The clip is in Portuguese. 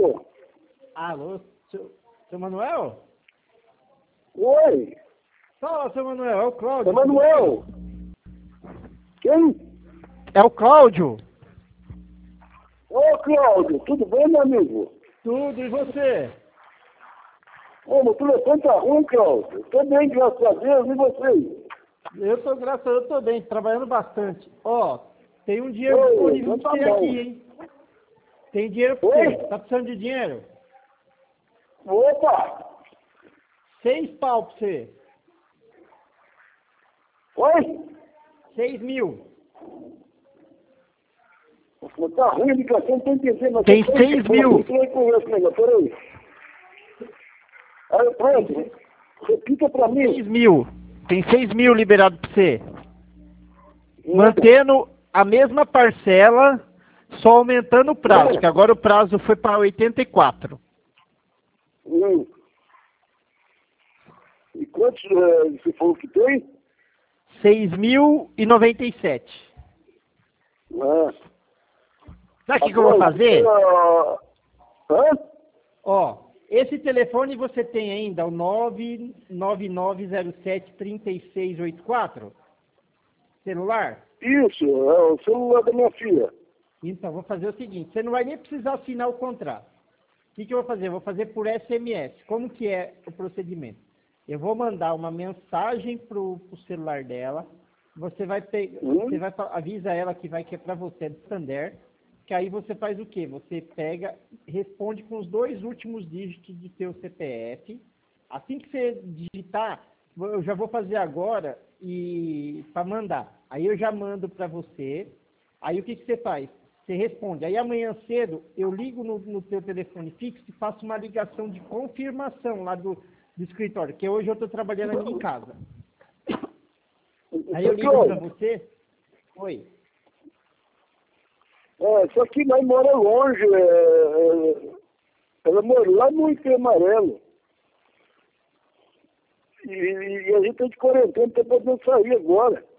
Alô? Alô, seu Manuel? Oi? Fala, seu Manuel, é o Cláudio. Seu Manuel? Quem? É o Cláudio. Ô, Cláudio, tudo bem, meu amigo? Tudo, e você? Ô, meu telefone tá ruim, Cláudio. Tô bem, graças a Deus, e você? Graças a Deus, tô bem, trabalhando bastante. Ó, tem um dinheiro Oi, disponível então pra tá você bom. aqui, hein? Tem dinheiro pra Oi? você. Tá precisando de dinheiro? Opa! 6 pau pra você. Oi? 6 mil. Pô, tá ruim a ligação, não tô entendendo. Tem 6 mil. Peraí. Aí, pronto. Repita pra mim. 6 mil. Tem 6 mil liberado pra você. Mantendo a mesma parcela, só aumentando o prazo, que agora o prazo foi para 84. E quantos você falou que tem? 6.097. Ah. Sabe o que eu vou fazer? Hã? Ó, esse telefone você tem ainda, o 999073684? Celular? Isso, é o celular da minha filha. Então, vou fazer o seguinte, você não vai nem precisar assinar o contrato. O que eu vou fazer? Eu vou fazer por SMS. Como que é o procedimento? Eu vou mandar uma mensagem pro celular dela, você vai avisa ela que é para você, do Santander, que aí você faz o quê? Você pega, responde com os 2 últimos dígitos do seu CPF. Assim que você digitar, eu já vou fazer agora e para mandar. Aí eu já mando para você. Aí o que você faz? Você responde. Aí amanhã cedo eu ligo no teu telefone fixo e faço uma ligação de confirmação lá do escritório, que hoje eu estou trabalhando aqui em casa. Aí eu ligo para você. Oi. Só que nós mora longe. Ela mora lá no Ipê Amarelo. E a gente tá de quarentena, não tá podendo sair agora.